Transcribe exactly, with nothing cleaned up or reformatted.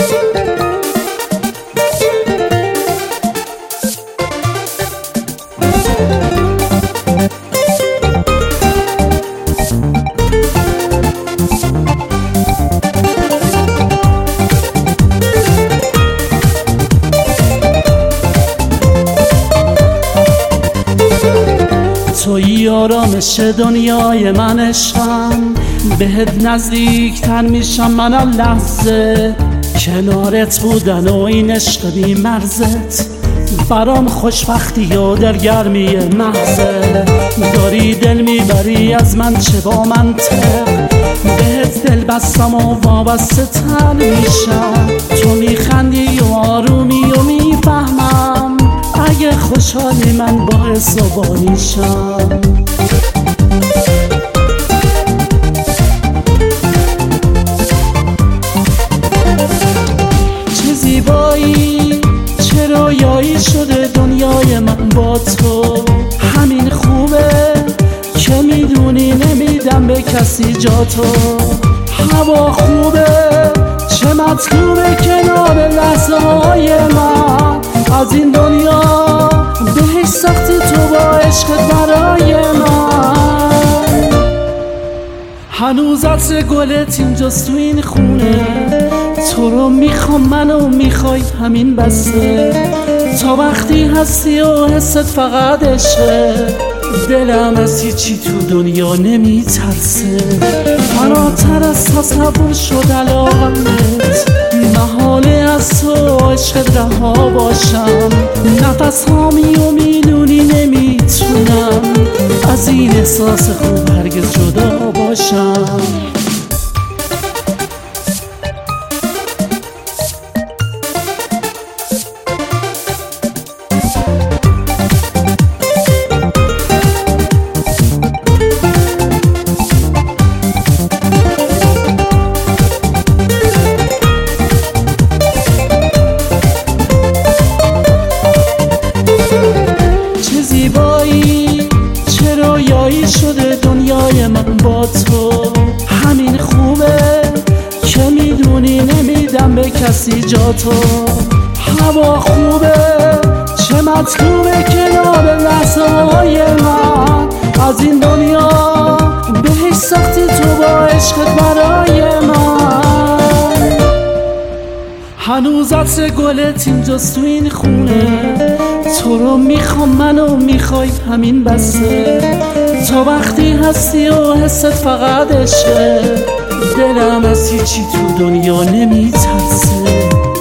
توی آرامش دنیای منشم، بهت نزدیکتر میشم من هر لحظه. کنارت بودن و این عشق بی مرزت برام خوشبختی و دلگرمی محضه. داری دل میبری از من چه با منطق، بهت دل بستم و وابسته تر میشم. تو میخندی و آرومی و میفهمم اگه خوشحالی من باعث زبانیشم. چه زیبایی چه رویایی شده دنیای من با تو. همین خوبه که میدونی نمیدم به کسی جا تو. هوا خوبه چه مطلوبه کنار لحظه های من. از این دنیا بهش ساختی تو با عشقت برای من. هنوز عطر گلت اینجاست تو این خونه. تو رو میخوام منو میخوای همین بسه. تا وقتی هستی و حست فقط عشقه. دلم از هیچی تو دنیا نمیترسه. فراتر از تصور شد علاقمت. محاله از تو عشق رها باشم. نفس هامی و میدونی نمیتونم از این احساس خوب هرگز جدا باشم. شده دنیای من با تو. همین خوبه که میدونی نمیدم به کسی جا تو. هوا خوبه چه مطلوبه کنار لحظه های من. از این دنیا بهش ساختی تو با عشقت برای من. هنوز عطر گلت اینجاست تو این خونه. تو رو میخوام منو میخوای همین بسه. تا وقتی هستی و حست فقط عشقه. دلم از هیچی تو دنیا نمیترسه.